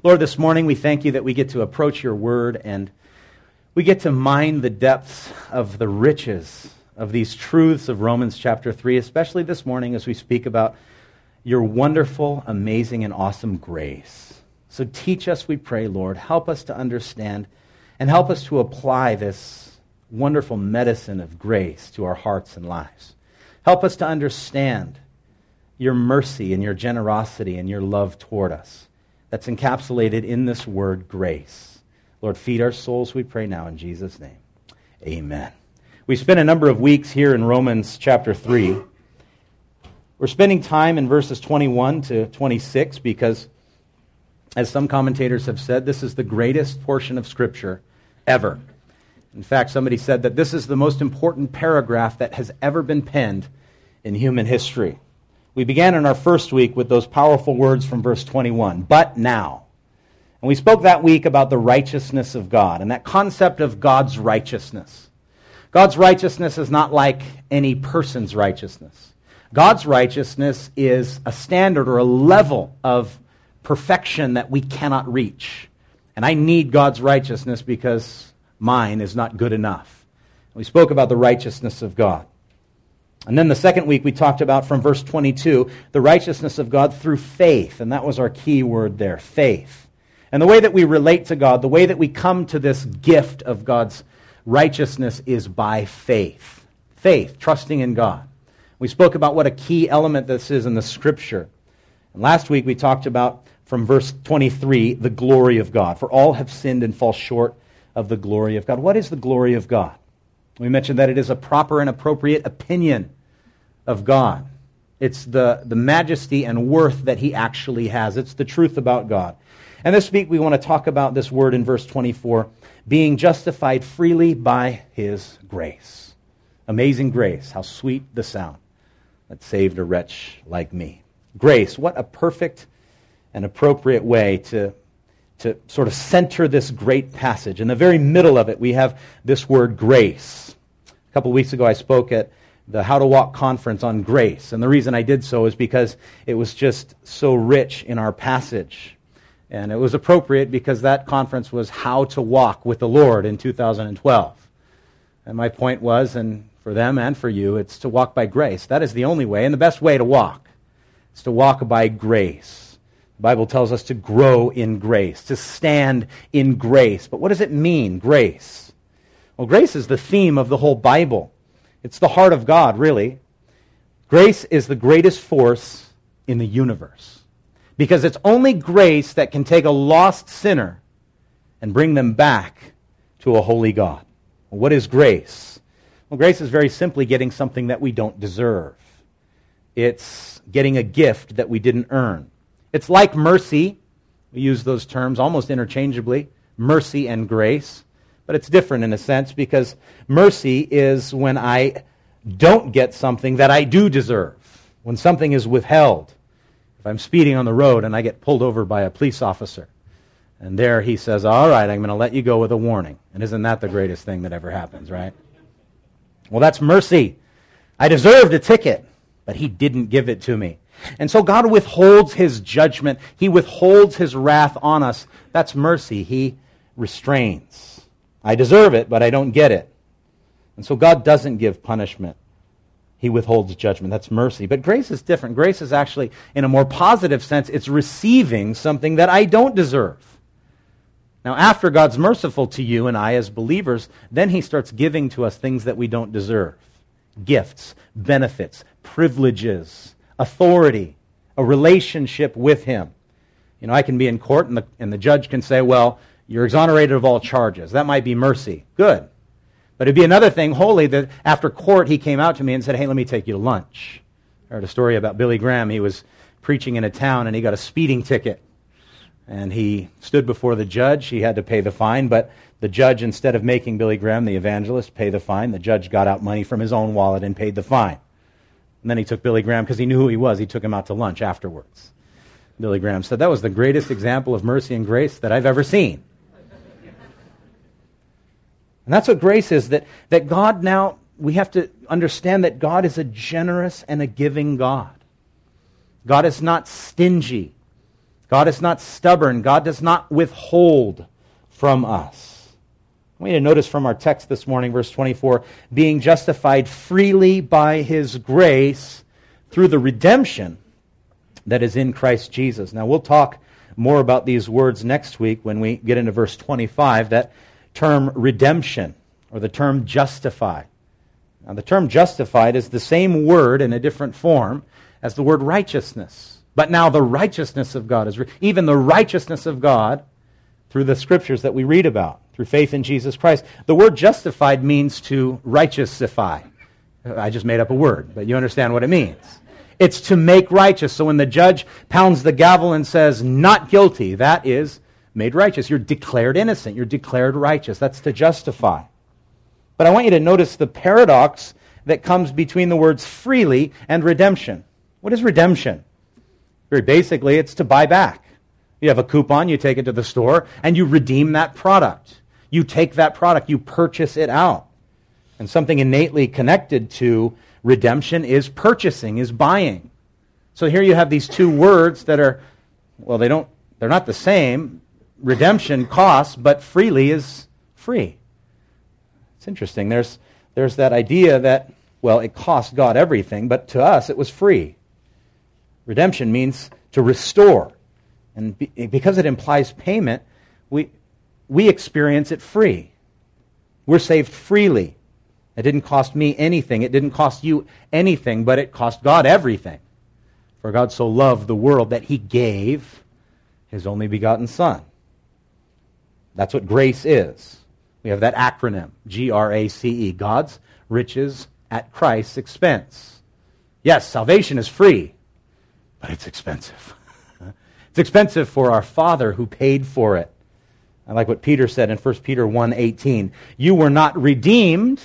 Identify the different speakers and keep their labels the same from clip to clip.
Speaker 1: Lord, this morning we thank you that we get to approach your word and we get to mine the depths of the riches of these truths of Romans chapter 3, especially this morning as we speak about your wonderful, amazing, and awesome grace. So teach us, we pray, Lord. Help us to understand and help us to apply this wonderful medicine of grace to our hearts and lives. Help us to understand your mercy and your generosity and your love toward us that's encapsulated in this word, grace. Lord, feed our souls, we pray now in Jesus' name. Amen. We spent a number of weeks here in Romans chapter 3. We're spending time in verses 21 to 26 because, as some commentators have said, this is the greatest portion of Scripture ever. In fact, somebody said that this is the most important paragraph that has ever been penned in human history. We began in our first week with those powerful words from verse 21, but now. And we spoke that week about the righteousness of God and that concept of God's righteousness. God's righteousness is not like any person's righteousness. God's righteousness is a standard or a level of perfection that we cannot reach. And I need God's righteousness because mine is not good enough. We spoke about the righteousness of God. And then the second week we talked about from verse 22, the righteousness of God through faith. And that was our key word there, faith. And the way that we relate to God, the way that we come to this gift of God's righteousness is by faith. Faith, trusting in God. We spoke about what a key element this is in the Scripture. And last week we talked about from verse 23, the glory of God. For all have sinned and fall short of the glory of God. What is the glory of God? We mentioned that it is a proper and appropriate opinion of God. It's the majesty and worth that he actually has. It's the truth about God. And this week we want to talk about this word in verse 24, being justified freely by his grace. Amazing grace, how sweet the sound that saved a wretch like me. Grace, what a perfect and appropriate way to sort of center this great passage. In the very middle of it, we have this word grace. A couple weeks ago, I spoke at the How to Walk conference on grace. And the reason I did so is because it was just so rich in our passage. And it was appropriate because that conference was How to Walk with the Lord in 2012. And my point was, and for them and for you, it's to walk by grace. That is the only way and the best way to walk. It's to walk by grace. The Bible tells us to grow in grace, to stand in grace. But what does it mean, grace? Well, grace is the theme of the whole Bible. It's the heart of God, really. Grace is the greatest force in the universe. Because it's only grace that can take a lost sinner and bring them back to a holy God. Well, what is grace? Well, grace is very simply getting something that we don't deserve. It's getting a gift that we didn't earn. It's like mercy. We use those terms almost interchangeably, mercy and grace. But it's different in a sense because mercy is when I don't get something that I do deserve, when something is withheld. If I'm speeding on the road and I get pulled over by a police officer, and there he says, all right, I'm going to let you go with a warning. And isn't that the greatest thing that ever happens, right? Well, that's mercy. I deserved a ticket, but he didn't give it to me. And so God withholds his judgment. He withholds his wrath on us. That's mercy. He restrains. I deserve it, but I don't get it. And so God doesn't give punishment. He withholds judgment. That's mercy. But grace is different. Grace is actually, in a more positive sense, it's receiving something that I don't deserve. Now, after God's merciful to you and I as believers, then he starts giving to us things that we don't deserve. Gifts, benefits, privileges, authority, a relationship with him. You know, I can be in court and the judge can say, well, you're exonerated of all charges. That might be mercy. Good. But it'd be another thing, holy, that after court he came out to me and said, hey, let me take you to lunch. I heard a story about Billy Graham. He was preaching in a town and he got a speeding ticket. And he stood before the judge. He had to pay the fine, but the judge, instead of making Billy Graham, the evangelist, pay the fine, the judge got out money from his own wallet and paid the fine. And then he took Billy Graham, because he knew who he was, he took him out to lunch afterwards. Billy Graham said, that was the greatest example of mercy and grace that I've ever seen. And that's what grace is, that God now, we have to understand that God is a generous and a giving God. God is not stingy. God is not stubborn. God does not withhold from us. I want you to notice from our text this morning, verse 24, being justified freely by his grace through the redemption that is in Christ Jesus. Now, we'll talk more about these words next week when we get into verse 25, that term redemption, or the term justified. Now, the term justified is the same word in a different form as the word righteousness. But now the righteousness of God is, even the righteousness of God, through the scriptures that we read about, through faith in Jesus Christ. The word justified means to righteousify. I just made up a word, but you understand what it means. It's to make righteous. So when the judge pounds the gavel and says, not guilty, that is made righteous. You're declared innocent. You're declared righteous. That's to justify. But I want you to notice the paradox that comes between the words freely and redemption. What is redemption? Very basically, it's to buy back. You have a coupon, you take it to the store, and you redeem that product. You take that product, you purchase it out. And something innately connected to redemption is purchasing, is buying. So here you have these two words that are, well, they're not the same. Redemption costs, but freely is free. It's interesting. There's that idea that, well, it cost God everything, but to us it was free. Redemption means to restore. And because it implies payment, we experience it free. We're saved freely. It didn't cost me anything. It didn't cost you anything, but it cost God everything. For God so loved the world that he gave his only begotten Son. That's what grace is. We have that acronym, G-R-A-C-E, God's riches at Christ's expense. Yes, salvation is free, but it's expensive. It's expensive for our Father who paid for it. I like what Peter said in 1 Peter 1:18. You were not redeemed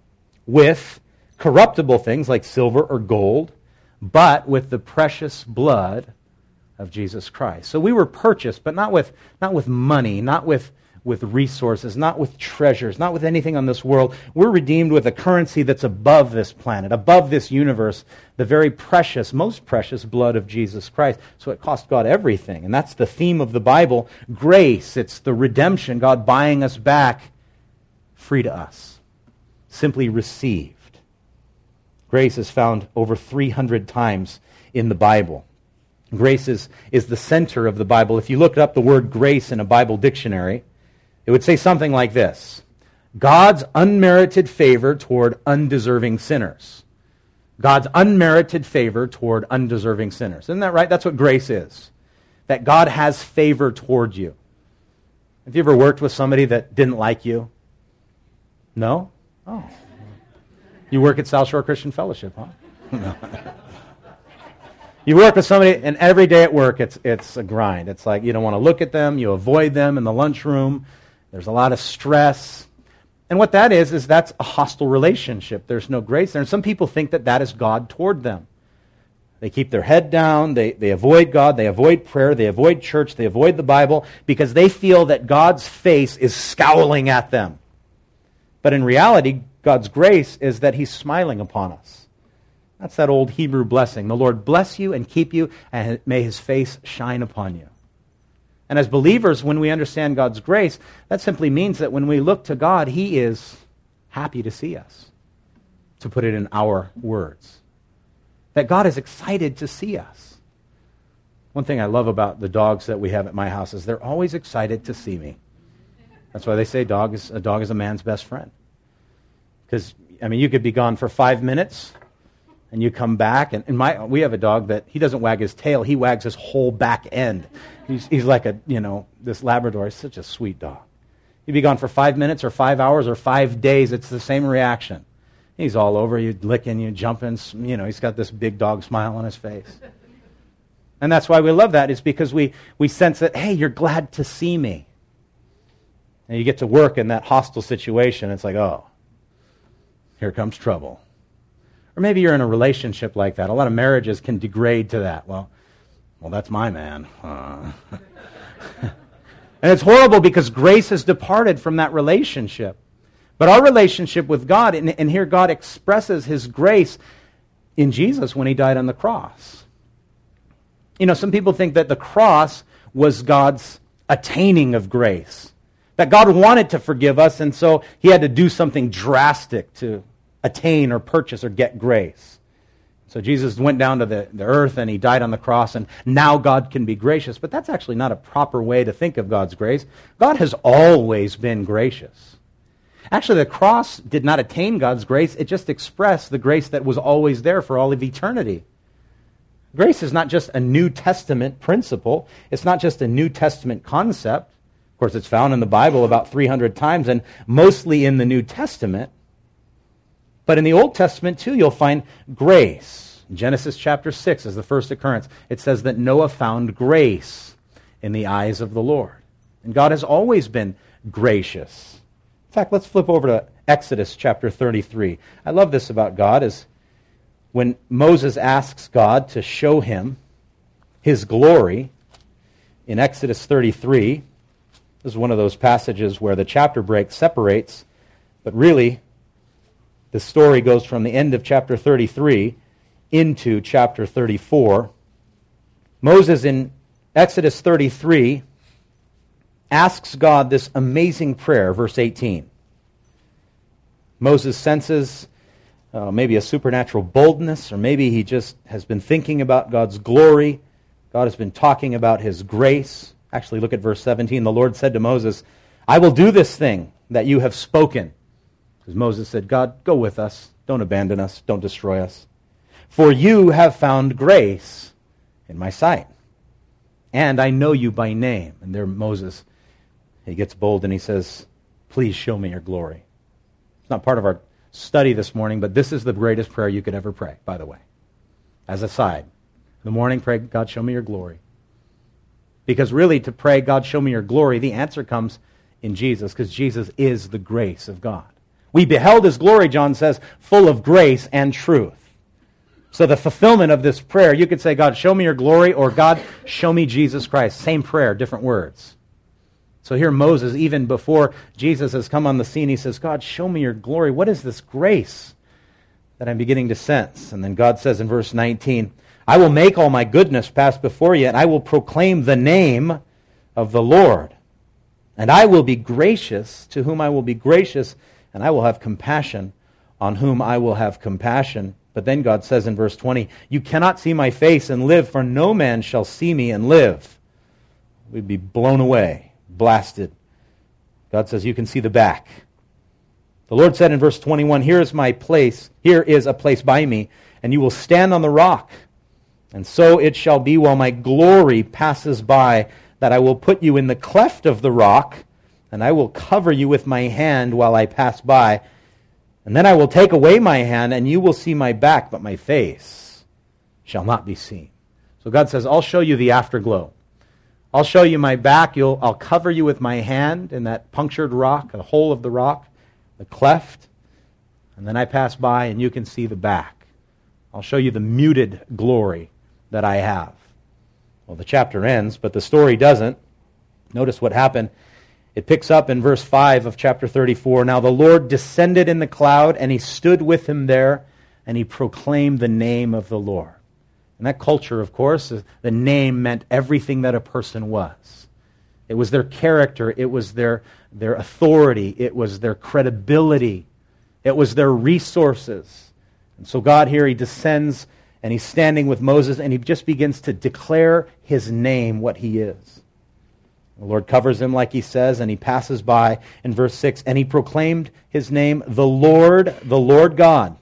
Speaker 1: with corruptible things like silver or gold, but with the precious blood of Jesus Christ. So we were purchased, but not with money, not with resources, not with treasures, not with anything on this world. We're redeemed with a currency that's above this planet, above this universe, the very precious, most precious blood of Jesus Christ. So it cost God everything. And that's the theme of the Bible. Grace, it's the redemption, God buying us back, free to us, simply received. Grace is found over 300 times in the Bible. Grace is the center of the Bible. If you looked up the word grace in a Bible dictionary, it would say something like this: God's unmerited favor toward undeserving sinners. God's unmerited favor toward undeserving sinners. Isn't that right? That's what grace is. That God has favor toward you. Have you ever worked with somebody that didn't like you? No? Oh. You work at South Shore Christian Fellowship, huh? No. You work with somebody, and every day at work, it's a grind. It's like you don't want to look at them. You avoid them in the lunchroom. There's a lot of stress. And what that is that's a hostile relationship. There's no grace there. And some people think that is God toward them. They keep their head down. They avoid God. They avoid prayer. They avoid church. They avoid the Bible because they feel that God's face is scowling at them. But in reality, God's grace is that he's smiling upon us. That's that old Hebrew blessing. The Lord bless you and keep you, and may his face shine upon you. And as believers, when we understand God's grace, that simply means that when we look to God, he is happy to see us, to put it in our words. That God is excited to see us. One thing I love about the dogs that we have at my house is they're always excited to see me. That's why they say a dog is a man's best friend. Because, you could be gone for 5 minutes, and you come back, and we have a dog that he doesn't wag his tail, he wags his whole back end. He's like this Labrador. He's such a sweet dog. He'd be gone for 5 minutes or 5 hours or 5 days. It's the same reaction. He's all over you, licking you, jumping. He's got this big dog smile on his face. And that's why we love that, is because we sense that, hey, you're glad to see me. And you get to work in that hostile situation. It's like, oh, here comes trouble. Or maybe you're in a relationship like that. A lot of marriages can degrade to that. Well, that's my man. And it's horrible because grace has departed from that relationship. But our relationship with God, and here God expresses his grace in Jesus when he died on the cross. Some people think that the cross was God's attaining of grace. That God wanted to forgive us, and so he had to do something drastic to attain or purchase or get grace. So Jesus went down to the earth and he died on the cross, and now God can be gracious. But that's actually not a proper way to think of God's grace. God has always been gracious. Actually, the cross did not attain God's grace. It just expressed the grace that was always there for all of eternity. Grace is not just a New Testament principle. It's not just a New Testament concept. Of course, it's found in the Bible about 300 times, and mostly in the New Testament. But in the Old Testament, too, you'll find grace. Genesis chapter 6 is the first occurrence. It says that Noah found grace in the eyes of the Lord. And God has always been gracious. In fact, let's flip over to Exodus chapter 33. I love this about God, is when Moses asks God to show him his glory in Exodus 33. This is one of those passages where the chapter break separates, but really the story goes from the end of chapter 33 into chapter 34. Moses in Exodus 33 asks God this amazing prayer, verse 18. Moses senses maybe a supernatural boldness, or maybe he just has been thinking about God's glory. God has been talking about his grace. Actually, look at verse 17. The Lord said to Moses, "I will do this thing that you have spoken." Because Moses said, "God, go with us. Don't abandon us. Don't destroy us. For you have found grace in my sight. And I know you by name." And there Moses, he gets bold and he says, "Please show me your glory." It's not part of our study this morning, but this is the greatest prayer you could ever pray, by the way. As a side. In the morning, pray, "God, show me your glory." Because really, to pray, "God, show me your glory," the answer comes in Jesus, because Jesus is the grace of God. We beheld his glory, John says, full of grace and truth. So the fulfillment of this prayer, you could say, "God, show me your glory," or "God, show me Jesus Christ." Same prayer, different words. So here Moses, even before Jesus has come on the scene, he says, "God, show me your glory. What is this grace that I'm beginning to sense?" And then God says in verse 19, "I will make all my goodness pass before you, and I will proclaim the name of the Lord. And I will be gracious to whom I will be gracious, and I will have compassion on whom I will have compassion." But then God says in verse 20, "You cannot see my face and live, for no man shall see me and live." We'd be blown away, blasted. God says, "You can see the back." The Lord said in verse 21, here is a place by me, and you will stand on the rock. And so it shall be while my glory passes by, that I will put you in the cleft of the rock, and I will cover you with my hand while I pass by. And then I will take away my hand, and you will see my back, but my face shall not be seen." So God says, I'll show you the afterglow. I'll show you my back. I'll cover you with my hand in that punctured rock, the hole of the rock, the cleft. And then I pass by, and you can see the back. I'll show you the muted glory that I have. Well, the chapter ends, but the story doesn't. Notice what happened. It picks up in verse 5 of chapter 34. "Now the Lord descended in the cloud, and he stood with him there, and he proclaimed the name of the Lord." In that culture, of course, the name meant everything that a person was. It was their character. It was their authority. It was their credibility. It was their resources. And so God here, he descends, and he's standing with Moses, and he just begins to declare his name, what he is. The Lord covers him, like he says, and he passes by in verse 6, "And he proclaimed his name, the Lord God."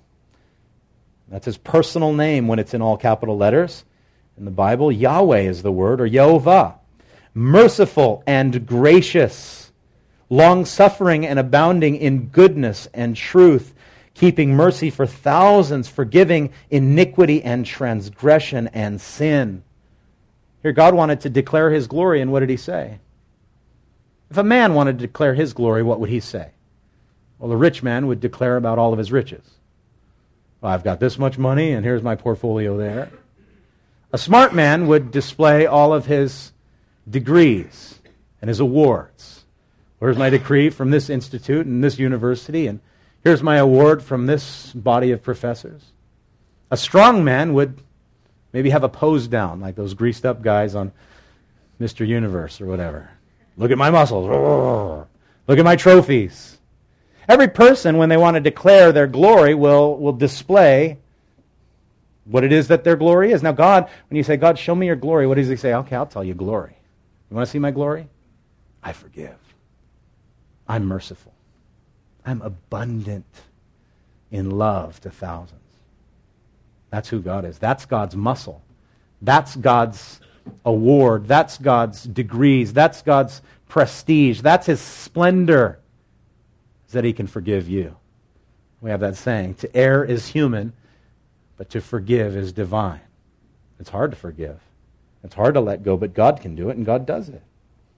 Speaker 1: That's his personal name when it's in all capital letters. In the Bible, Yahweh is the word, or Yehovah. "Merciful and gracious, long-suffering and abounding in goodness and truth, keeping mercy for thousands, forgiving iniquity and transgression and sin." Here God wanted to declare his glory, and what did he say? If a man wanted to declare his glory, what would he say? Well, a rich man would declare about all of his riches. Well, I've got this much money, and here's my portfolio there. A smart man would display all of his degrees and his awards. Here's my degree from this institute and this university, and here's my award from this body of professors. A strong man would maybe have a pose down, like those greased up guys on Mr. Universe or whatever. Look at my muscles. Look at my trophies. Every person, when they want to declare their glory, will display what it is that their glory is. Now God, when you say, God, show me your glory, what does he say? Okay, I'll tell you glory. You want to see my glory? I forgive. I'm merciful. I'm abundant in love to thousands. That's who God is. That's God's muscle. That's God's award. That's God's degrees. That's God's prestige. That's his splendor, is that he can forgive you. We have that saying, to err is human, but to forgive is divine. It's hard to forgive. It's hard to let go, but God can do it, and God does it.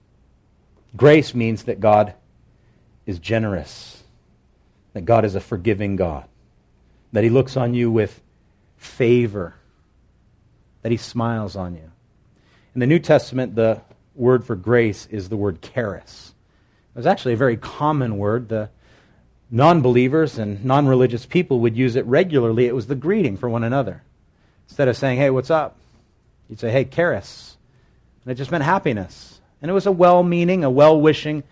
Speaker 1: Grace means that God is generous, that God is a forgiving God, that he looks on you with favor, that he smiles on you. In the New Testament, the word for grace is the word charis. It was actually a very common word. The non-believers and non-religious people would use it regularly. It was the greeting for one another. Instead of saying, hey, what's up? You'd say, hey, charis. And it just meant happiness. And it was a well-meaning, a well-wishing,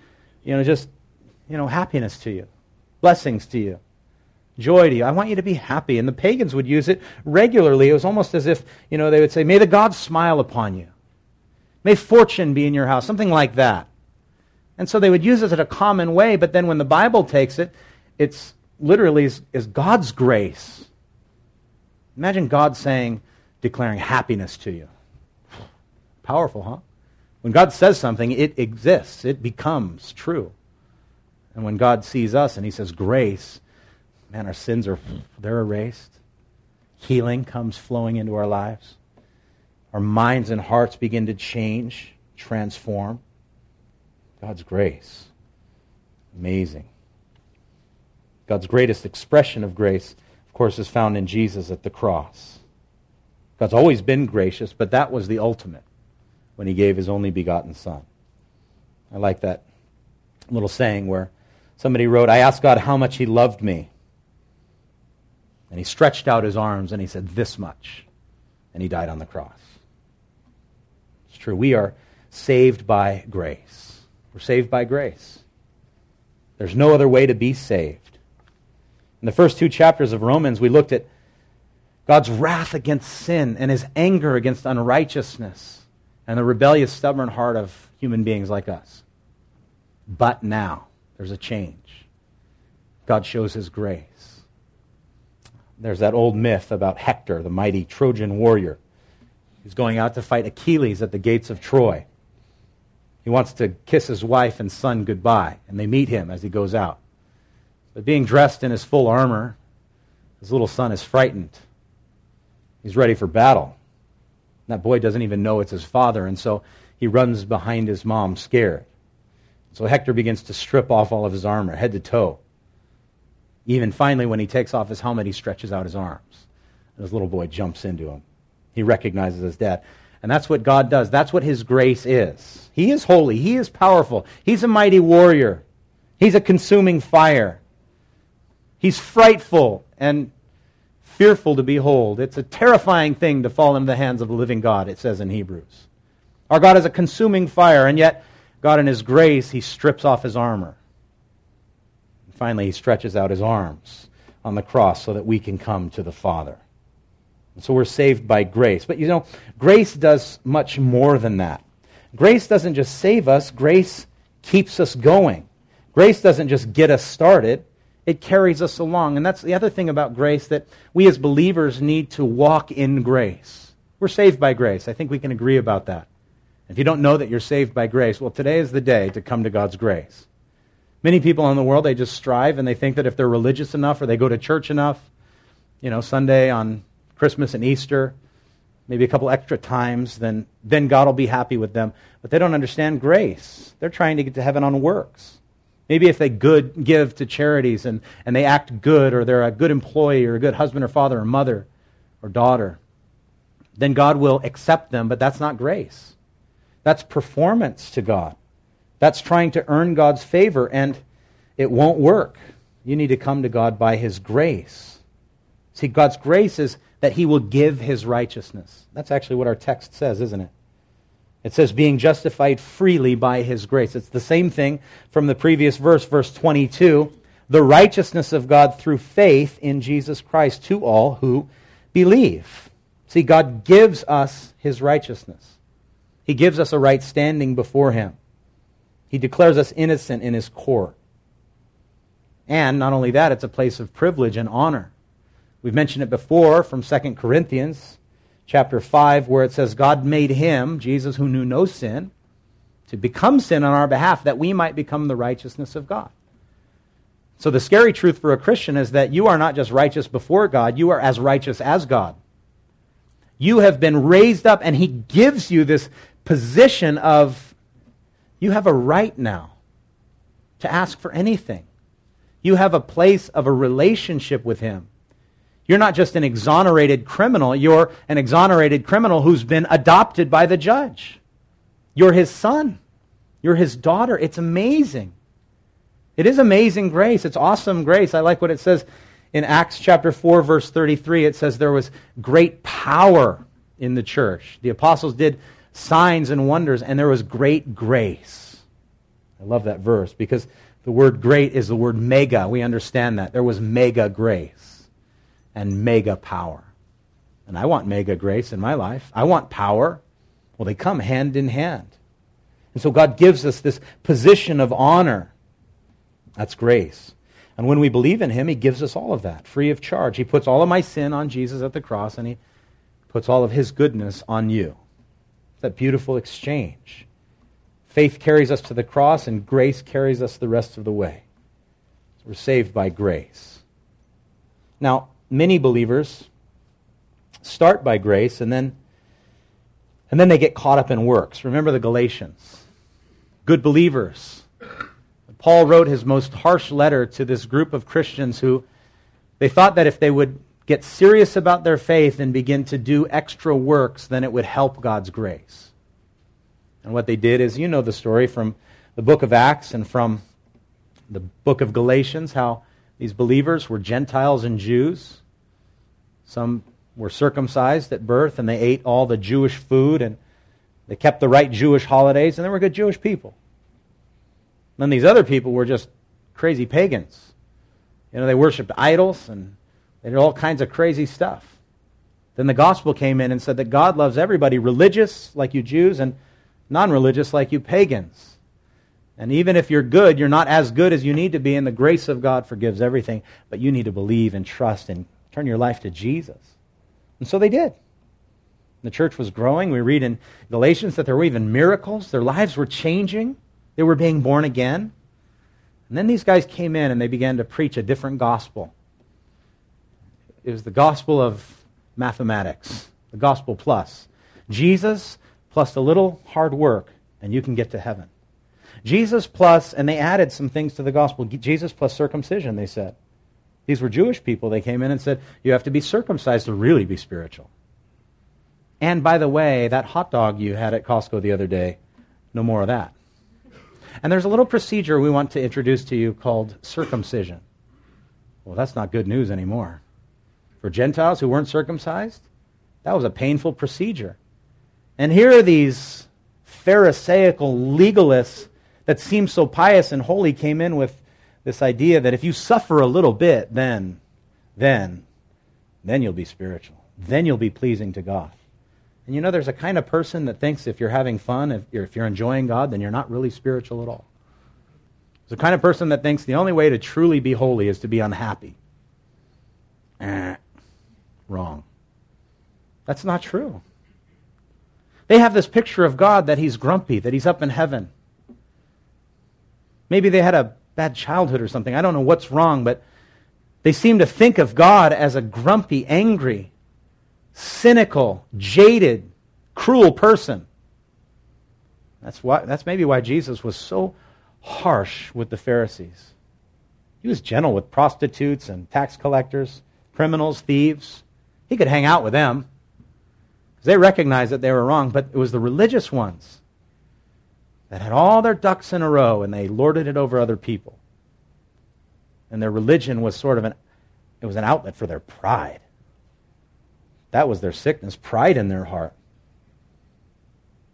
Speaker 1: happiness to you, blessings to you, joy to you. I want you to be happy. And the pagans would use it regularly. It was almost as if, they would say, may the gods smile upon you. May fortune be in your house, something like that. And so they would use it in a common way, but then when the Bible takes it, it's literally is God's grace. Imagine God declaring happiness to you. Powerful, huh? When God says something, it exists. It becomes true. And when God sees us and he says grace, man, our sins they're erased. Healing comes flowing into our lives. Our minds and hearts begin to change, transform. God's grace. Amazing. God's greatest expression of grace, of course, is found in Jesus at the cross. God's always been gracious, but that was the ultimate when he gave his only begotten Son. I like that little saying where somebody wrote, I asked God how much he loved me. And he stretched out his arms and he said, this much. And he died on the cross. It's true. We are saved by grace. We're saved by grace. There's no other way to be saved. In the first 2 chapters of Romans, we looked at God's wrath against sin and his anger against unrighteousness and the rebellious, stubborn heart of human beings like us. But now, there's a change. God shows his grace. There's that old myth about Hector, the mighty Trojan warrior. He's going out to fight Achilles at the gates of Troy. He wants to kiss his wife and son goodbye, and they meet him as he goes out. But being dressed in his full armor, his little son is frightened. He's ready for battle. And that boy doesn't even know it's his father, and so he runs behind his mom scared. So Hector begins to strip off all of his armor, head to toe. Even finally, when he takes off his helmet, he stretches out his arms. And his little boy jumps into him. He recognizes his dad. And that's what God does. That's what his grace is. He is holy. He is powerful. He's a mighty warrior. He's a consuming fire. He's frightful and fearful to behold. It's a terrifying thing to fall into the hands of the living God, it says in Hebrews. Our God is a consuming fire, and yet God in his grace, he strips off his armor. And finally, he stretches out his arms on the cross so that we can come to the Father. And so we're saved by grace. But grace does much more than that. Grace doesn't just save us, grace keeps us going. Grace doesn't just get us started, it carries us along. And that's the other thing about grace, that we as believers need to walk in grace. We're saved by grace. I think we can agree about that. If you don't know that you're saved by grace, well, today is the day to come to God's grace. Many people in the world, they just strive and they think that if they're religious enough or they go to church enough, Sunday on Christmas and Easter, maybe a couple extra times, then God will be happy with them. But they don't understand grace. They're trying to get to heaven on works. Maybe if they give to charities and they act good, or they're a good employee or a good husband or father or mother or daughter, then God will accept them, but that's not grace. That's performance to God. That's trying to earn God's favor, and it won't work. You need to come to God by his grace. See, God's grace is that he will give his righteousness. That's actually what our text says, isn't it? It says, being justified freely by his grace. It's the same thing from the previous verse, verse 22. The righteousness of God through faith in Jesus Christ to all who believe. See, God gives us his righteousness. He gives us a right standing before him. He declares us innocent in his court. And not only that, it's a place of privilege and honor. We've mentioned it before from 2 Corinthians chapter 5, where it says, God made him, Jesus who knew no sin, to become sin on our behalf, that we might become the righteousness of God. So the scary truth for a Christian is that you are not just righteous before God, you are as righteous as God. You have been raised up, and he gives you this position of, you have a right now to ask for anything. You have a place of a relationship with him. You're not just an exonerated criminal, you're an exonerated criminal who's been adopted by the judge. You're his son. You're his daughter. It's amazing. It is amazing grace. It's awesome grace. I like what it says in Acts chapter 4, verse 33. It says there was great power in the church. The apostles did signs and wonders, and there was great grace. I love that verse because the word great is the word mega. We understand that. There was mega grace and mega power. And I want mega grace in my life. I want power. Well, they come hand in hand. And so God gives us this position of honor. That's grace. And when we believe in him, he gives us all of that, free of charge. He puts all of my sin on Jesus at the cross, and he puts all of his goodness on you. It's that beautiful exchange. Faith carries us to the cross, and grace carries us the rest of the way. So we're saved by grace. Now, many believers start by grace, and then they get caught up in works. Remember the Galatians. Good believers. Paul wrote his most harsh letter to this group of Christians who they thought that if they would get serious about their faith and begin to do extra works, then it would help God's grace. And what they did is, you know the story from the book of Acts and from the book of Galatians, how these believers were Gentiles and Jews. Some were circumcised at birth, and they ate all the Jewish food, and they kept the right Jewish holidays, and they were good Jewish people. Then these other people were just crazy pagans. You know, they worshipped idols, and they did all kinds of crazy stuff. Then the gospel came in and said that God loves everybody, religious like you Jews, and non-religious like you pagans. And even if you're good, you're not as good as you need to be, and the grace of God forgives everything, but you need to believe and trust and turn your life to Jesus. And so they did. The church was growing. We read in Galatians that there were even miracles. Their lives were changing. They were being born again. And then these guys came in and they began to preach a different gospel. It was the gospel of mathematics, the gospel plus. Jesus plus a little hard work, and you can get to heaven. Jesus plus, and they added some things to the gospel, Jesus plus circumcision, they said. These were Jewish people. They came in and said, you have to be circumcised to really be spiritual. And by the way, that hot dog you had at Costco the other day, no more of that. And there's a little procedure we want to introduce to you called circumcision. Well, that's not good news anymore. For Gentiles who weren't circumcised, that was a painful procedure. And here are these Pharisaical legalists that seem so pious and holy came in with this idea that if you suffer a little bit, then you'll be spiritual. Then you'll be pleasing to God. And you know, there's a kind of person that thinks if you're having fun, if you're enjoying God, then you're not really spiritual at all. There's a kind of person that thinks the only way to truly be holy is to be unhappy. Wrong. That's not true. They have this picture of God that he's grumpy, that he's up in heaven. Maybe they had a bad childhood or something. I don't know what's wrong, but they seem to think of God as a grumpy, angry, cynical, jaded, cruel person. That's maybe why Jesus was so harsh with the Pharisees. He was gentle with prostitutes and tax collectors, criminals, thieves. He could hang out with them because they recognized that they were wrong, but it was the religious ones that had all their ducks in a row and they lorded it over other people. And their religion was an outlet for their pride. That was their sickness, pride in their heart.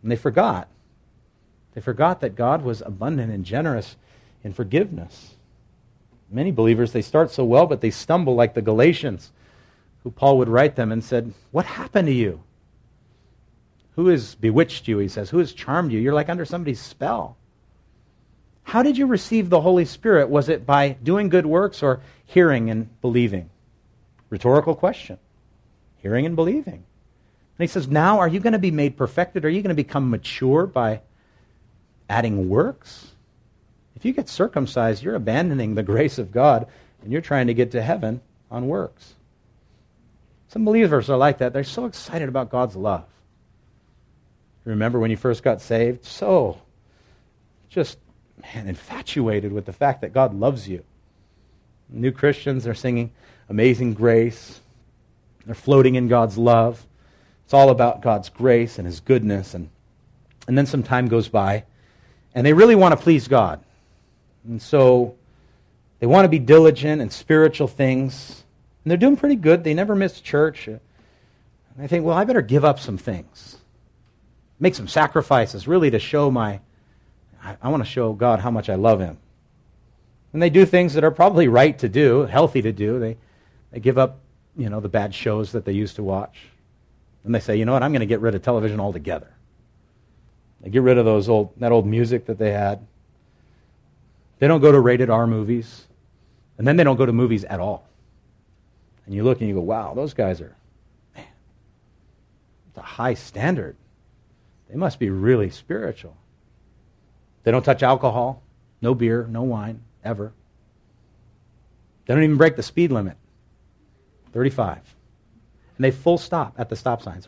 Speaker 1: And they forgot. They forgot that God was abundant and generous in forgiveness. Many believers, they start so well, but they stumble like the Galatians, who Paul would write them and said, "What happened to you? Who has bewitched you?" he says. "Who has charmed you? You're like under somebody's spell." How did you receive the Holy Spirit? Was it by doing good works or hearing and believing? Rhetorical question. Hearing and believing. And he says, now are you going to be made perfected? Are you going to become mature by adding works? If you get circumcised, you're abandoning the grace of God and you're trying to get to heaven on works. Some believers are like that. They're so excited about God's love. Remember when you first got saved? So just, infatuated with the fact that God loves you. New Christians are singing Amazing Grace. They're floating in God's love. It's all about God's grace and His goodness. And then some time goes by, and they really want to please God. And so they want to be diligent in spiritual things. And they're doing pretty good. They never miss church. And they think, well, I better give up some things. Make some sacrifices, really to show I want to show God how much I love Him. And they do things that are probably right to do, healthy to do. They give up, the bad shows that they used to watch. And they say, you know what, I'm going to get rid of television altogether. They get rid of that old music that they had. They don't go to rated R movies. And then they don't go to movies at all. And you look and you go, wow, those guys are, man, it's a high standard. They must be really spiritual. They don't touch alcohol, no beer, no wine, ever. They don't even break the speed limit, 35. And they full stop at the stop signs.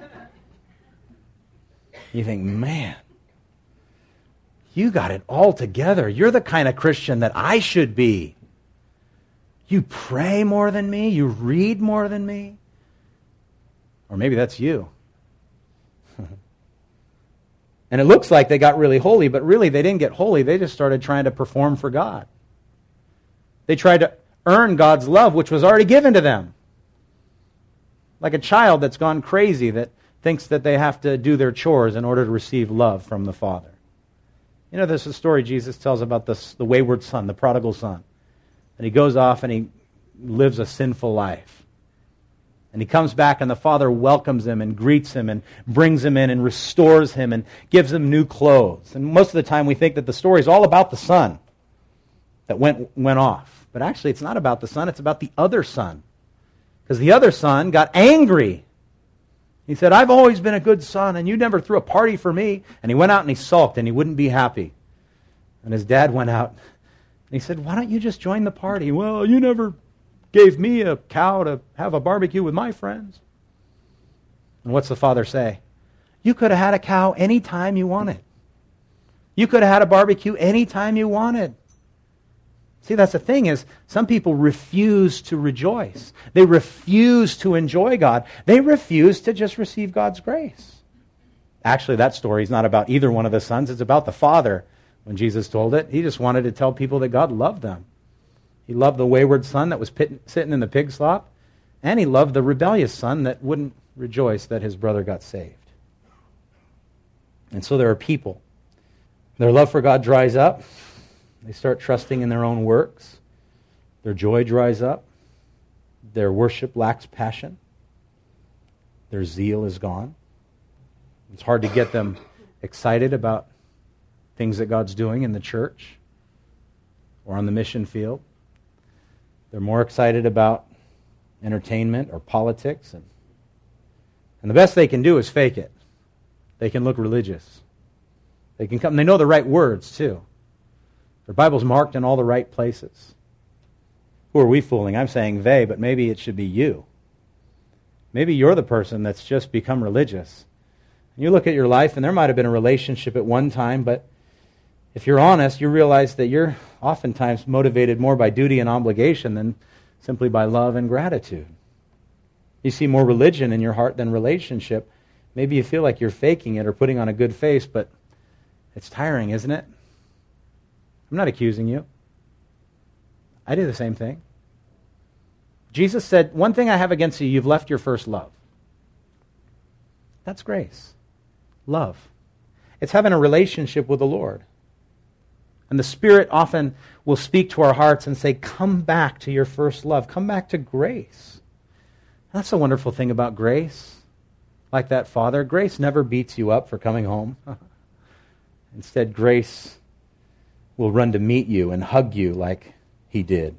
Speaker 1: You think, man, you got it all together. You're the kind of Christian that I should be. You pray more than me. You read more than me. Or maybe that's you. And it looks like they got really holy, but really they didn't get holy. They just started trying to perform for God. They tried to earn God's love, which was already given to them. Like a child that's gone crazy that thinks that they have to do their chores in order to receive love from the Father. There's a story Jesus tells about the wayward son, the prodigal son. And he goes off and he lives a sinful life. And he comes back and the Father welcomes him and greets him and brings him in and restores him and gives him new clothes. And most of the time we think that the story is all about the son that went off. But actually it's not about the son, it's about the other son. Because the other son got angry. He said, I've always been a good son and you never threw a party for me. And he went out and he sulked and he wouldn't be happy. And his dad went out and he said, why don't you just join the party? Well, you never gave me a cow to have a barbecue with my friends. And what's the father say? You could have had a cow any time you wanted. You could have had a barbecue any time you wanted. See, that's the thing is, some people refuse to rejoice. They refuse to enjoy God. They refuse to just receive God's grace. Actually, that story is not about either one of the sons. It's about the father. When Jesus told it, he just wanted to tell people that God loved them. He loved the wayward son that was sitting in the pig slop, and he loved the rebellious son that wouldn't rejoice that his brother got saved. And so there are people. Their love for God dries up. They start trusting in their own works. Their joy dries up. Their worship lacks passion. Their zeal is gone. It's hard to get them excited about things that God's doing in the church or on the mission field. They're more excited about entertainment or politics. And the best they can do is fake it. They can look religious. They can come. They know the right words, too. Their Bible's marked in all the right places. Who are we fooling? I'm saying they, but maybe it should be you. Maybe you're the person that's just become religious. And you look at your life, and there might have been a relationship at one time, but if you're honest, you realize that you're oftentimes motivated more by duty and obligation than simply by love and gratitude. You see more religion in your heart than relationship. Maybe you feel like you're faking it or putting on a good face, but it's tiring, isn't it? I'm not accusing you. I do the same thing. Jesus said, one thing I have against you, you've left your first love. That's grace. Love. It's having a relationship with the Lord. And the Spirit often will speak to our hearts and say, come back to your first love. Come back to grace. That's a wonderful thing about grace. Like that father, grace never beats you up for coming home. Instead, grace will run to meet you and hug you like he did.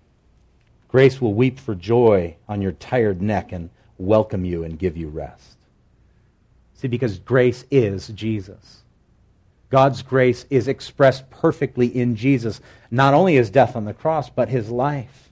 Speaker 1: Grace will weep for joy on your tired neck and welcome you and give you rest. See, because grace is Jesus. God's grace is expressed perfectly in Jesus, not only his death on the cross, but his life.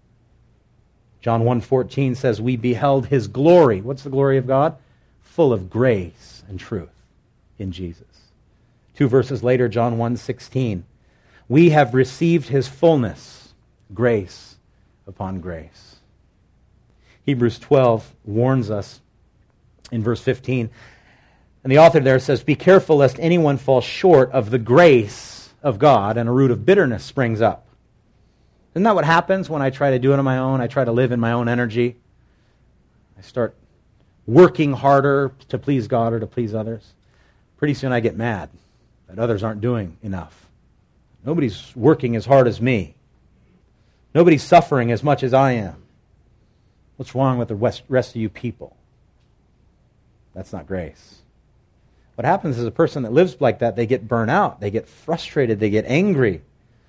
Speaker 1: John 1:14 says, we beheld his glory. What's the glory of God? Full of grace and truth in Jesus. 2 verses later, John 1:16, we have received his fullness, grace upon grace. Hebrews 12 warns us in verse 15, and the author there says, be careful lest anyone fall short of the grace of God and a root of bitterness springs up. Isn't that what happens when I try to do it on my own? I try to live in my own energy. I start working harder to please God or to please others. Pretty soon I get mad that others aren't doing enough. Nobody's working as hard as me. Nobody's suffering as much as I am. What's wrong with the rest of you people? That's not grace. What happens is a person that lives like that, they get burnt out, they get frustrated, they get angry.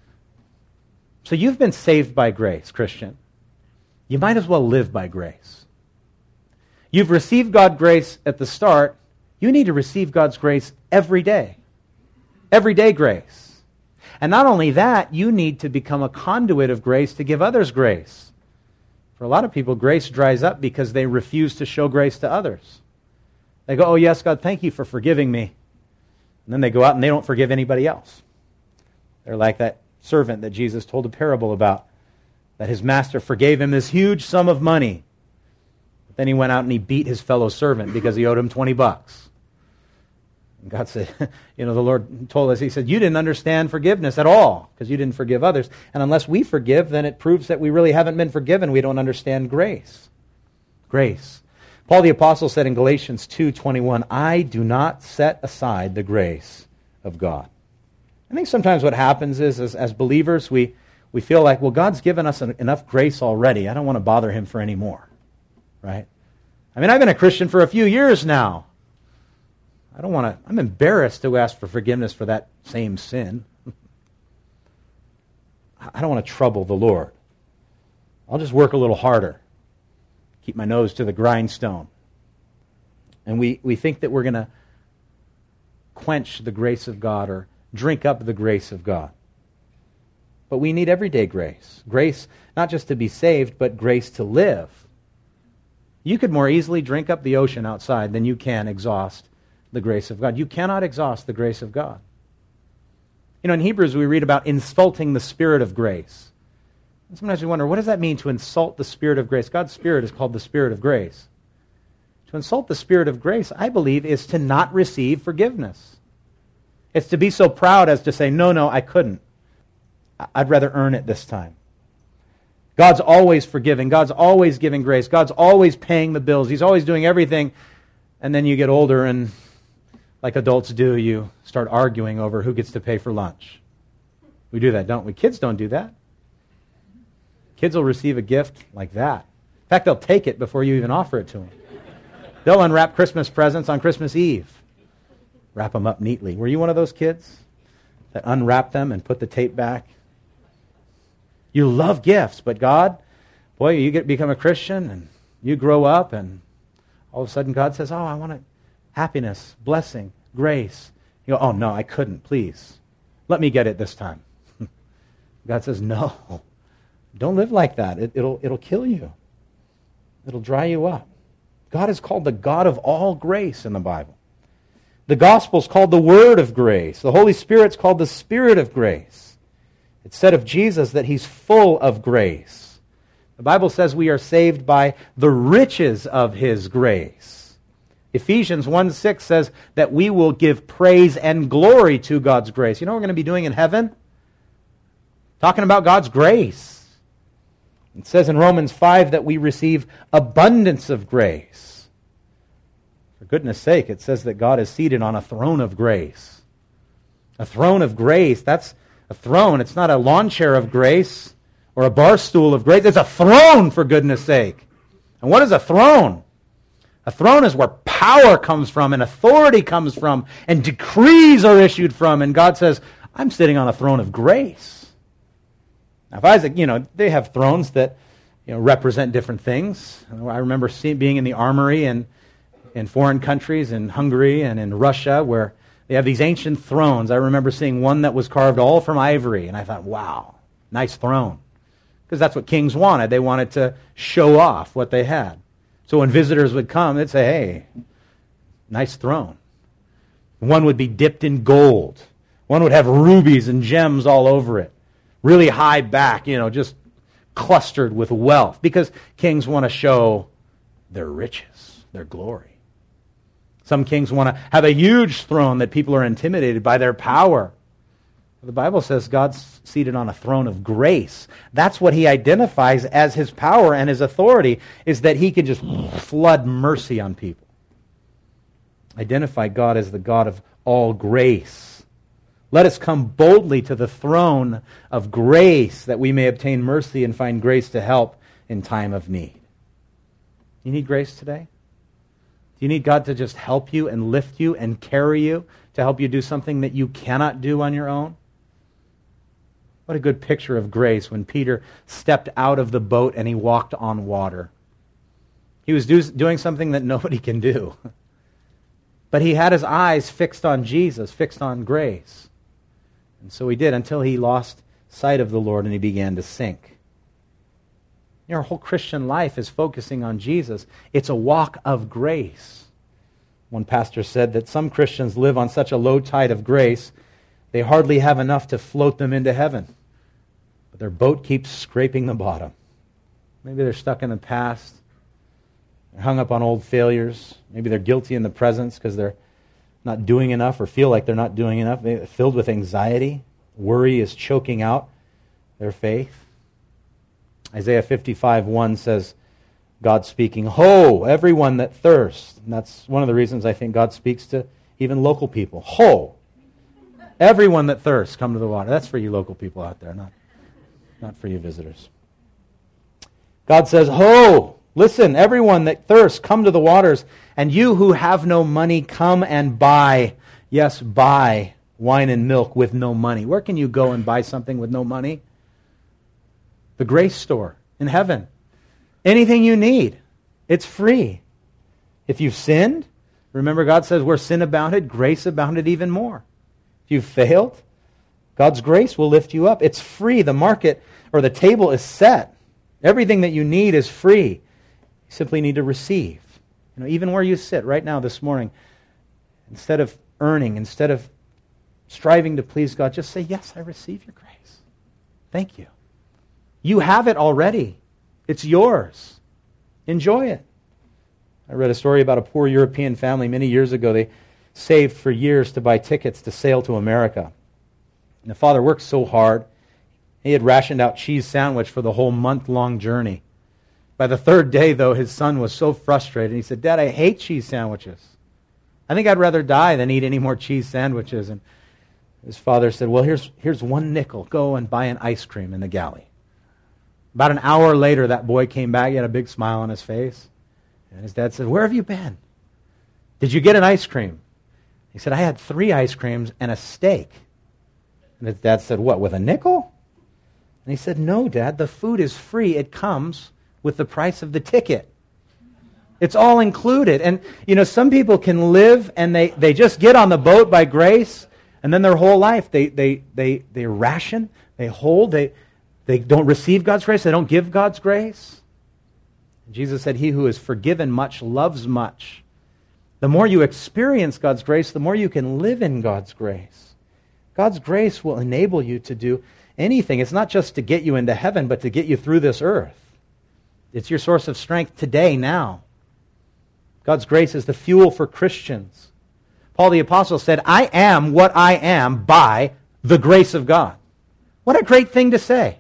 Speaker 1: So you've been saved by grace, Christian. You might as well live by grace. You've received God's grace at the start. You need to receive God's grace every day. Everyday grace. And not only that, you need to become a conduit of grace to give others grace. For a lot of people, grace dries up because they refuse to show grace to others. They go, oh yes, God, thank you for forgiving me. And then they go out and they don't forgive anybody else. They're like that servant that Jesus told a parable about, that his master forgave him this huge sum of money. But then he went out and he beat his fellow servant because he owed him $20. And God said, the Lord told us, he said, you didn't understand forgiveness at all because you didn't forgive others. And unless we forgive, then it proves that we really haven't been forgiven. We don't understand grace. Grace. Paul the Apostle said in Galatians 2:21, I do not set aside the grace of God. I think sometimes what happens is, as believers, we feel like, well, God's given us enough grace already. I don't want to bother him for any more. Right? I mean, I've been a Christian for a few years now. I'm embarrassed to ask for forgiveness for that same sin. I don't want to trouble the Lord. I'll just work a little harder. Keep my nose to the grindstone. And we think that we're going to quench the grace of God or drink up the grace of God. But we need everyday grace. Grace not just to be saved, but grace to live. You could more easily drink up the ocean outside than you can exhaust the grace of God. You cannot exhaust the grace of God. In Hebrews we read about insulting the Spirit of grace. And sometimes we wonder, what does that mean to insult the Spirit of grace? God's Spirit is called the Spirit of grace. To insult the Spirit of grace, I believe, is to not receive forgiveness. It's to be so proud as to say, no, I couldn't. I'd rather earn it this time. God's always forgiving. God's always giving grace. God's always paying the bills. He's always doing everything. And then you get older and, like adults do, you start arguing over who gets to pay for lunch. We do that, don't we? Kids don't do that. Kids will receive a gift like that. In fact, they'll take it before you even offer it to them. They'll unwrap Christmas presents on Christmas Eve. Wrap them up neatly. Were you one of those kids that unwrap them and put the tape back? You love gifts, but God, boy, you become a Christian and you grow up and all of a sudden God says, I want happiness, blessing, grace. You go, oh no, I couldn't, please. Let me get it this time. God says, no. Don't live like that. It'll kill you. It'll dry you up. God is called the God of all grace in the Bible. The gospel's called the Word of grace. The Holy Spirit's called the Spirit of grace. It's said of Jesus that he's full of grace. The Bible says we are saved by the riches of his grace. Ephesians 1:6 says that we will give praise and glory to God's grace. You know what we're going to be doing in heaven? Talking about God's grace. It says in Romans 5 that we receive abundance of grace. For goodness sake, it says that God is seated on a throne of grace. A throne of grace, that's a throne. It's not a lawn chair of grace or a bar stool of grace. It's a throne, for goodness sake. And what is a throne? A throne is where power comes from and authority comes from and decrees are issued from. And God says, I'm sitting on a throne of grace. Now, if Isaac, they have thrones that represent different things. I remember being in the armory in foreign countries, in Hungary and in Russia, where they have these ancient thrones. I remember seeing one that was carved all from ivory, and I thought, wow, nice throne. Because that's what kings wanted. They wanted to show off what they had. So when visitors would come, they'd say, hey, nice throne. One would be dipped in gold. One would have rubies and gems all over it. Really high back, just clustered with wealth. Because kings want to show their riches, their glory. Some kings want to have a huge throne that people are intimidated by their power. The Bible says God's seated on a throne of grace. That's what he identifies as his power and his authority, is that he can just flood mercy on people. Identify God as the God of all grace. Let us come boldly to the throne of grace that we may obtain mercy and find grace to help in time of need. You need grace today? Do you need God to just help you and lift you and carry you to help you do something that you cannot do on your own? What a good picture of grace when Peter stepped out of the boat and he walked on water. He was doing something that nobody can do. But he had his eyes fixed on Jesus, fixed on grace. And so he did until he lost sight of the Lord and he began to sink. Our whole Christian life is focusing on Jesus. It's a walk of grace. One pastor said that some Christians live on such a low tide of grace, they hardly have enough to float them into heaven. But their boat keeps scraping the bottom. Maybe they're stuck in the past. They're hung up on old failures. Maybe they're guilty in the present because they're not doing enough or feel like they're not doing enough. They're filled with anxiety. Worry is choking out their faith. Isaiah 55:1 says, God speaking, Ho, everyone that thirsts. And that's one of the reasons I think God speaks to even local people. Ho, everyone that thirsts, come to the water. That's for you local people out there, not for you visitors. God says, Ho, listen, everyone that thirsts, come to the waters. And you who have no money, come and buy. Yes, buy wine and milk with no money. Where can you go and buy something with no money? The grace store in heaven. Anything you need, it's free. If you've sinned, remember God says where sin abounded, grace abounded even more. If you've failed, God's grace will lift you up. It's free. The market or the table is set. Everything that you need is free. You simply need to receive. Even where you sit right now this morning, instead of earning, instead of striving to please God, just say, yes, I receive your grace. Thank you. You have it already. It's yours. Enjoy it. I read a story about a poor European family many years ago. They saved for years to buy tickets to sail to America. And the father worked so hard. He had rationed out cheese sandwich for the whole month-long journey. By the third day, though, his son was so frustrated. He said, Dad, I hate cheese sandwiches. I think I'd rather die than eat any more cheese sandwiches. And his father said, well, here's one nickel. Go and buy an ice cream in the galley. About an hour later, that boy came back. He had a big smile on his face. And his dad said, where have you been? Did you get an ice cream? He said, I had 3 ice creams and a steak. And his dad said, what, with a nickel? And he said, no, Dad, the food is free. It comes with the price of the ticket. It's all included. And, some people can live and they just get on the boat by grace, and then their whole life they ration, they hold, they don't receive God's grace. They don't give God's grace. Jesus said, he who is forgiven much loves much. The more you experience God's grace, the more you can live in God's grace. God's grace will enable you to do anything. It's not just to get you into heaven, but to get you through this earth. It's your source of strength today, now. God's grace is the fuel for Christians. Paul the Apostle said, I am what I am by the grace of God. What a great thing to say.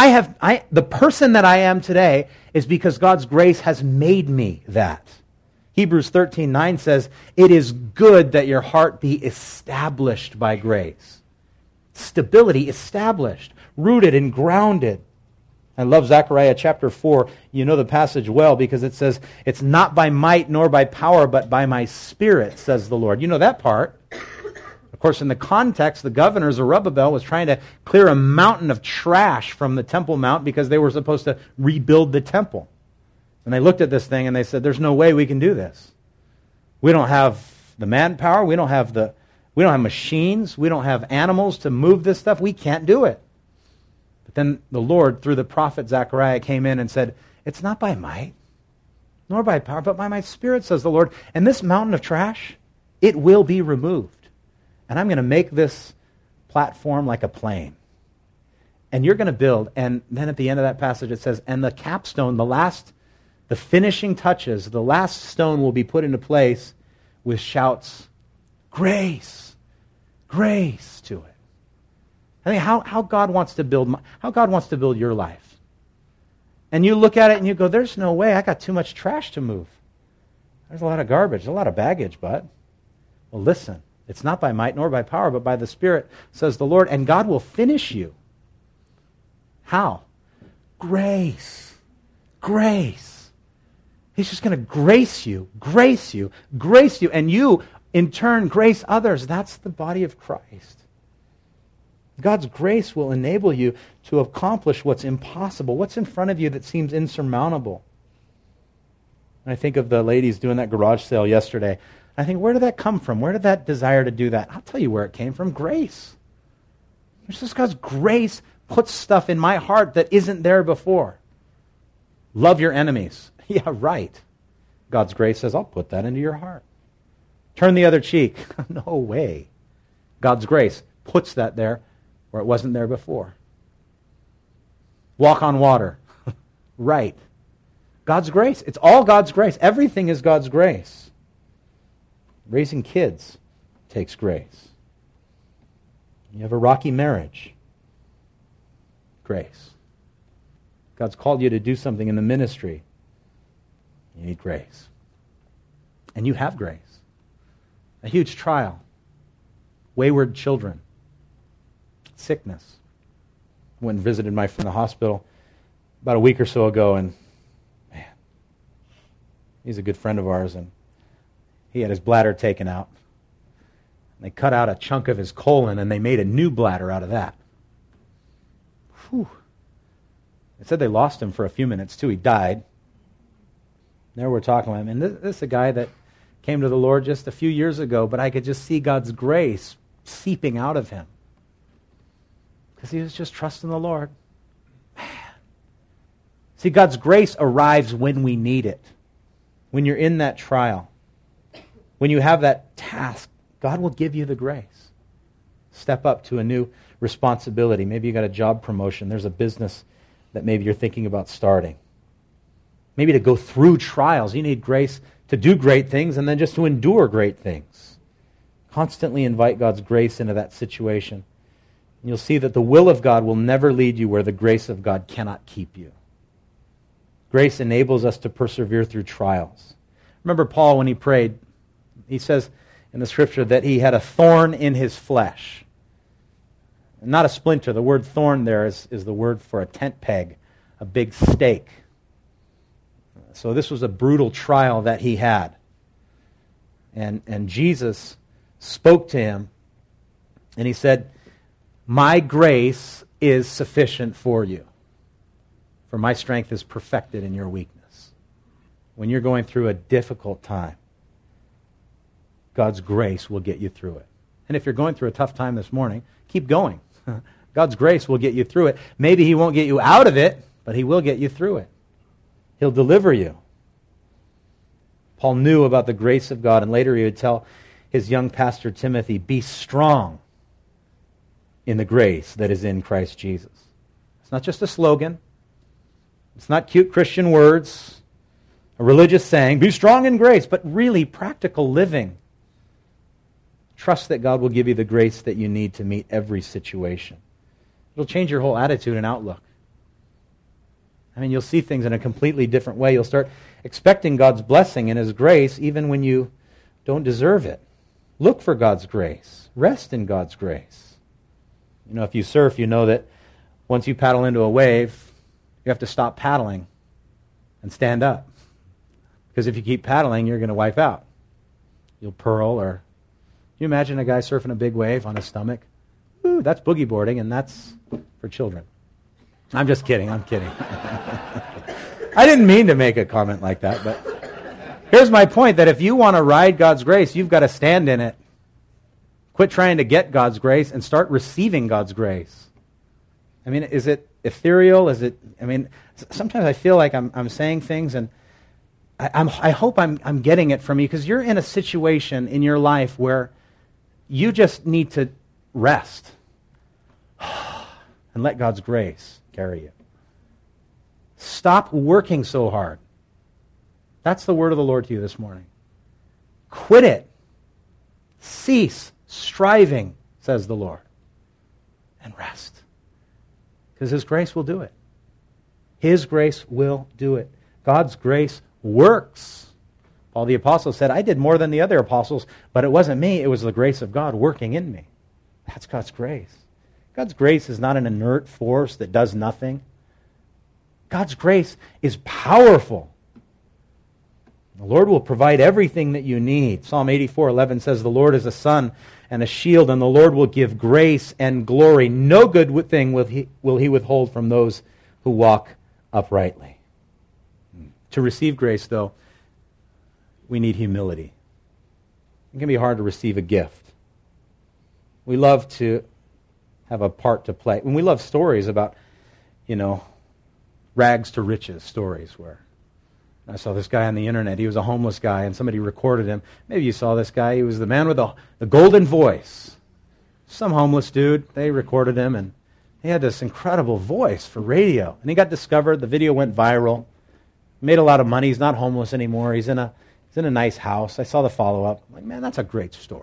Speaker 1: That the person that I am today is because God's grace has made me that. Hebrews 13:9 says, "It is good that your heart be established by grace." Stability, established, rooted and grounded. I love Zechariah chapter 4. You know the passage well because it says, "It's not by might nor by power, but by my Spirit, says the Lord." You know that part. Of course, in the context, the governor, Zerubbabel, was trying to clear a mountain of trash from the Temple Mount because they were supposed to rebuild the temple. And they looked at this thing and they said, "There's no way we can do this. We don't have the manpower. We don't have machines. We don't have animals to move this stuff. We can't do it." But then the Lord, through the prophet Zechariah, came in and said, "It's not by might, nor by power, but by my Spirit, says the Lord. And this mountain of trash, it will be removed. And I'm going to make this platform like a plane. And you're going to build." And then at the end of that passage it says, "And the capstone, the finishing touches, the last stone will be put into place with shouts, grace, grace to it." I mean, how God wants to build your life. And you look at it and you go, "There's no way. I got too much trash to move. There's a lot of garbage, a lot of baggage, bud." Well, listen. It's not by might nor by power, but by the Spirit, says the Lord. And God will finish you. How? Grace. Grace. He's just going to grace you, grace you, grace you. And you, in turn, grace others. That's the body of Christ. God's grace will enable you to accomplish what's impossible, what's in front of you that seems insurmountable. And I think of the ladies doing that garage sale yesterday. I think, where did that come from? Where did that desire to do that? I'll tell you where it came from. Grace. It's just God's grace puts stuff in my heart that isn't there before. Love your enemies. Yeah, right. God's grace says, I'll put that into your heart. Turn the other cheek. No way. God's grace puts that there where it wasn't there before. Walk on water. Right. God's grace. It's all God's grace. Everything is God's grace. Raising kids takes grace. You have a rocky marriage. Grace. God's called you to do something in the ministry. You need grace. And you have grace. A huge trial. Wayward children. Sickness. I went and visited my friend in the hospital about a week or so ago, and man, he's a good friend of ours, and he had his bladder taken out. They cut out a chunk of his colon, and they made a new bladder out of that. Whew. They said they lost him for a few minutes, too. He died. There we're talking about him. And this is a guy that came to the Lord just a few years ago, but I could just see God's grace seeping out of him. Because he was just trusting the Lord. Man. See, God's grace arrives when we need it. When you're in that trial. When you have that task, God will give you the grace. Step up to a new responsibility. Maybe you got a job promotion. There's a business that maybe you're thinking about starting. Maybe to go through trials. You need grace to do great things and then just to endure great things. Constantly invite God's grace into that situation. And you'll see that the will of God will never lead you where the grace of God cannot keep you. Grace enables us to persevere through trials. Remember Paul when he prayed, he says in the scripture that he had a thorn in his flesh. Not a splinter. The word thorn there is the word for a tent peg, a big stake. So this was a brutal trial that he had. And Jesus spoke to him, and he said, "My grace is sufficient for you, for my strength is perfected in your weakness." When you're going through a difficult time, God's grace will get you through it. And if you're going through a tough time this morning, keep going. God's grace will get you through it. Maybe he won't get you out of it, but he will get you through it. He'll deliver you. Paul knew about the grace of God, and later he would tell his young pastor Timothy, "Be strong in the grace that is in Christ Jesus." It's not just a slogan. It's not cute Christian words, a religious saying, "Be strong in grace," but really practical living. Trust that God will give you the grace that you need to meet every situation. It'll change your whole attitude and outlook. I mean, you'll see things in a completely different way. You'll start expecting God's blessing and His grace even when you don't deserve it. Look for God's grace. Rest in God's grace. You know, if you surf, you know that once you paddle into a wave, you have to stop paddling and stand up. Because if you keep paddling, you're going to wipe out. You'll pearl, or... Can you imagine a guy surfing a big wave on his stomach? Ooh, that's boogie boarding, and that's for children. I'm just kidding. I'm kidding. I didn't mean to make a comment like that, but here's my point, that if you want to ride God's grace, you've got to stand in it. Quit trying to get God's grace and start receiving God's grace. I mean, is it ethereal? Sometimes I feel like I'm saying things, and I hope I'm getting it from you, because you're in a situation in your life where you just need to rest and let God's grace carry you. Stop working so hard. That's the word of the Lord to you this morning. Quit it. Cease striving, says the Lord, and rest. Because His grace will do it. His grace will do it. God's grace works. Paul the Apostle said, I did more than the other apostles, but it wasn't me, it was the grace of God working in me. That's God's grace. God's grace is not an inert force that does nothing. God's grace is powerful. The Lord will provide everything that you need. Psalm 84:11 says, the Lord is a sun and a shield, and the Lord will give grace and glory. No good thing will he withhold from those who walk uprightly. To receive grace, though, we need humility. It can be hard to receive a gift. We love to have a part to play. And we love stories about, rags to riches stories where I saw this guy on the internet. He was a homeless guy, and somebody recorded him. Maybe you saw this guy. He was the man with the golden voice. Some homeless dude. They recorded him, and he had this incredible voice for radio. And he got discovered. The video went viral. Made a lot of money. He's not homeless anymore. He's in a nice house. I saw the follow-up. I'm like, man, that's a great story.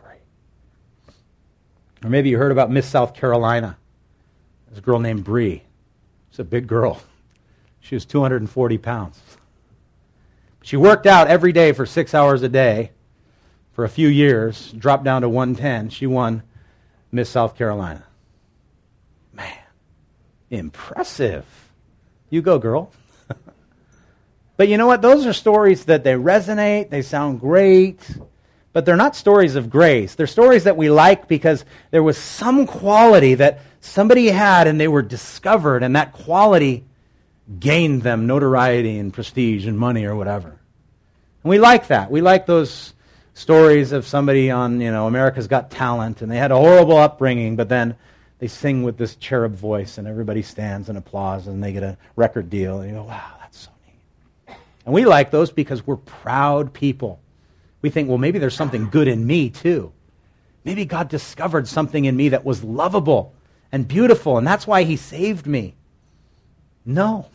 Speaker 1: Or maybe you heard about Miss South Carolina. There's a girl named Bree. She's a big girl. She was 240 pounds. She worked out every day for 6 hours a day for a few years, dropped down to 110. She won Miss South Carolina. Man, impressive. You go, girl. But you know what? Those are stories that they resonate, they sound great, but they're not stories of grace. They're stories that we like because there was some quality that somebody had and they were discovered, and that quality gained them notoriety and prestige and money or whatever. And we like that. We like those stories of somebody on, America's Got Talent, and they had a horrible upbringing, but then they sing with this cherub voice, and everybody stands and applauds, and they get a record deal, and you go, wow, that's so neat. And we like those because we're proud people. We think, well, maybe there's something good in me, too. Maybe God discovered something in me that was lovable and beautiful, and that's why He saved me. No.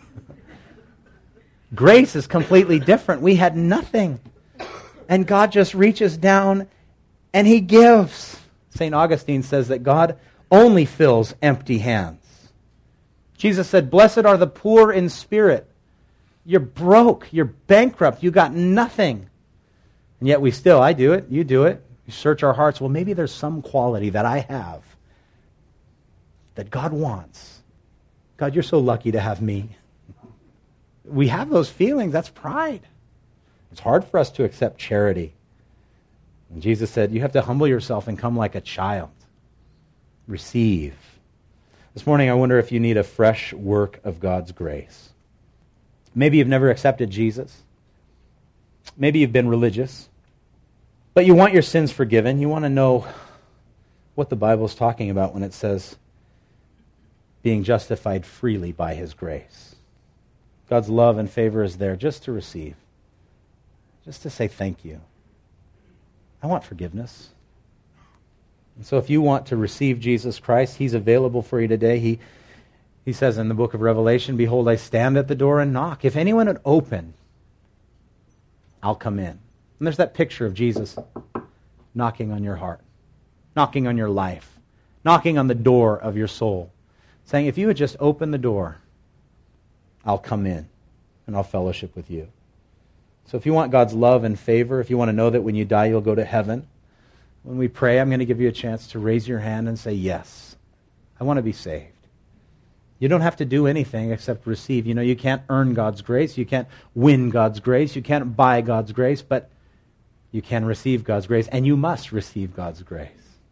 Speaker 1: Grace is completely different. We had nothing. And God just reaches down and He gives. St. Augustine says that God only fills empty hands. Jesus said, blessed are the poor in spirit. You're broke. You're bankrupt. You got nothing. And yet I do it. You do it. We search our hearts. Well, maybe there's some quality that I have that God wants. God, you're so lucky to have me. We have those feelings. That's pride. It's hard for us to accept charity. And Jesus said, you have to humble yourself and come like a child. Receive. This morning, I wonder if you need a fresh work of God's grace. Maybe you've never accepted Jesus. Maybe you've been religious. But you want your sins forgiven. You want to know what the Bible is talking about when it says being justified freely by His grace. God's love and favor is there just to receive. Just to say thank you. I want forgiveness. And so if you want to receive Jesus Christ, He's available for you today. He says in the book of Revelation, behold, I stand at the door and knock. If anyone would open, I'll come in. And there's that picture of Jesus knocking on your heart, knocking on your life, knocking on the door of your soul, saying, if you would just open the door, I'll come in and I'll fellowship with you. So if you want God's love and favor, if you want to know that when you die you'll go to heaven, when we pray, I'm going to give you a chance to raise your hand and say, yes, I want to be saved. You don't have to do anything except receive. You know, you can't earn God's grace. You can't win God's grace. You can't buy God's grace, but you can receive God's grace, and you must receive God's grace.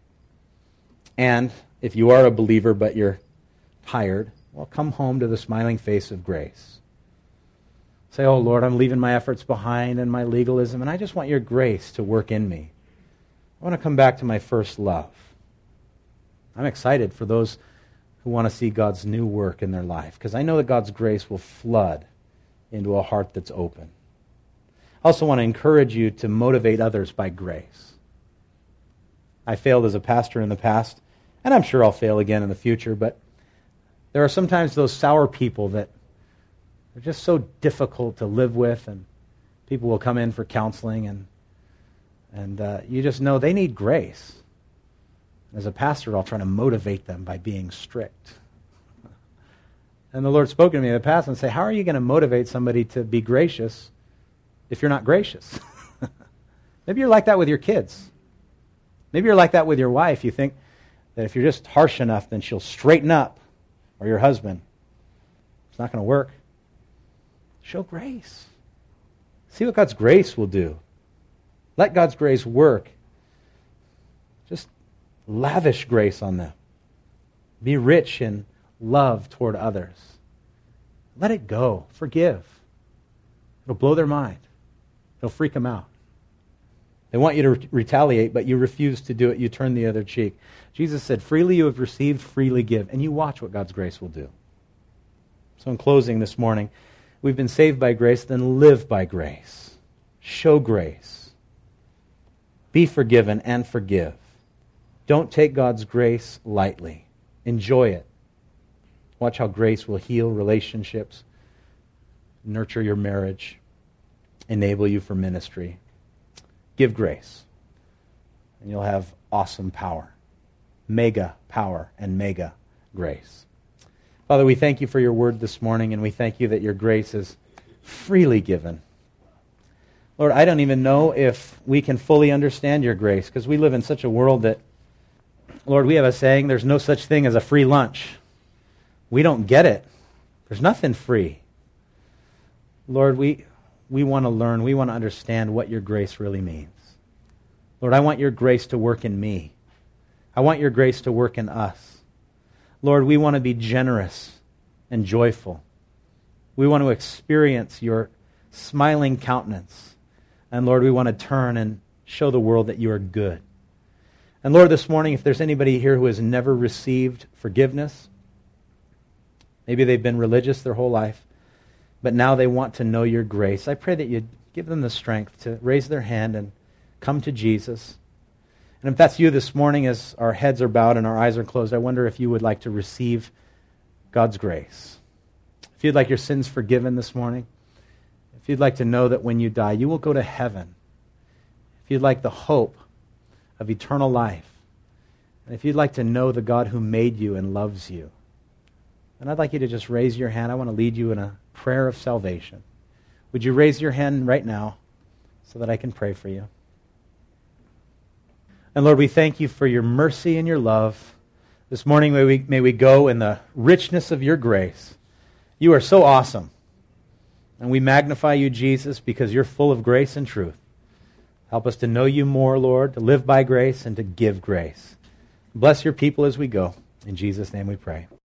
Speaker 1: And if you are a believer but you're tired, well, come home to the smiling face of grace. Say, oh, Lord, I'm leaving my efforts behind and my legalism, and I just want your grace to work in me. I want to come back to my first love. I'm excited for those who want to see God's new work in their life, because I know that God's grace will flood into a heart that's open. I also want to encourage you to motivate others by grace. I failed as a pastor in the past, and I'm sure I'll fail again in the future, but there are sometimes those sour people that are just so difficult to live with, and people will come in for counseling, and you just know they need grace. As a pastor, I'll try to motivate them by being strict. And the Lord spoke to me in the past and said, how are you going to motivate somebody to be gracious if you're not gracious? Maybe you're like that with your kids. Maybe you're like that with your wife. You think that if you're just harsh enough, then she'll straighten up, or your husband. It's not going to work. Show grace. See what God's grace will do. Let God's grace work. Just lavish grace on them. Be rich in love toward others. Let it go. Forgive. It'll blow their mind. It'll freak them out. They want you to retaliate, but you refuse to do it. You turn the other cheek. Jesus said, freely you have received, freely give. And you watch what God's grace will do. So in closing this morning, we've been saved by grace, then live by grace. Show grace. Be forgiven and forgive. Don't take God's grace lightly. Enjoy it. Watch how grace will heal relationships, nurture your marriage, enable you for ministry. Give grace, and you'll have awesome power. Mega power and mega grace. Father, we thank you for your word this morning, and we thank you that your grace is freely given. Lord, I don't even know if we can fully understand your grace, because we live in such a world that, Lord, we have a saying, there's no such thing as a free lunch. We don't get it. There's nothing free. Lord, we want to learn, we want to understand what your grace really means. Lord, I want your grace to work in me. I want your grace to work in us. Lord, we want to be generous and joyful. We want to experience your smiling countenance. And Lord, we want to turn and show the world that you are good. And Lord, this morning, if there's anybody here who has never received forgiveness, maybe they've been religious their whole life, but now they want to know your grace, I pray that you'd give them the strength to raise their hand and come to Jesus. And if that's you this morning, as our heads are bowed and our eyes are closed, I wonder if you would like to receive God's grace. If you'd like your sins forgiven this morning, if you'd like to know that when you die, you will go to heaven. If you'd like the hope of eternal life, and if you'd like to know the God who made you and loves you, then I'd like you to just raise your hand. I want to lead you in a prayer of salvation. Would you raise your hand right now so that I can pray for you? And Lord, we thank you for your mercy and your love. This morning, may we go in the richness of your grace. You are so awesome. And we magnify you, Jesus, because you're full of grace and truth. Help us to know you more, Lord, to live by grace and to give grace. Bless your people as we go. In Jesus' name we pray.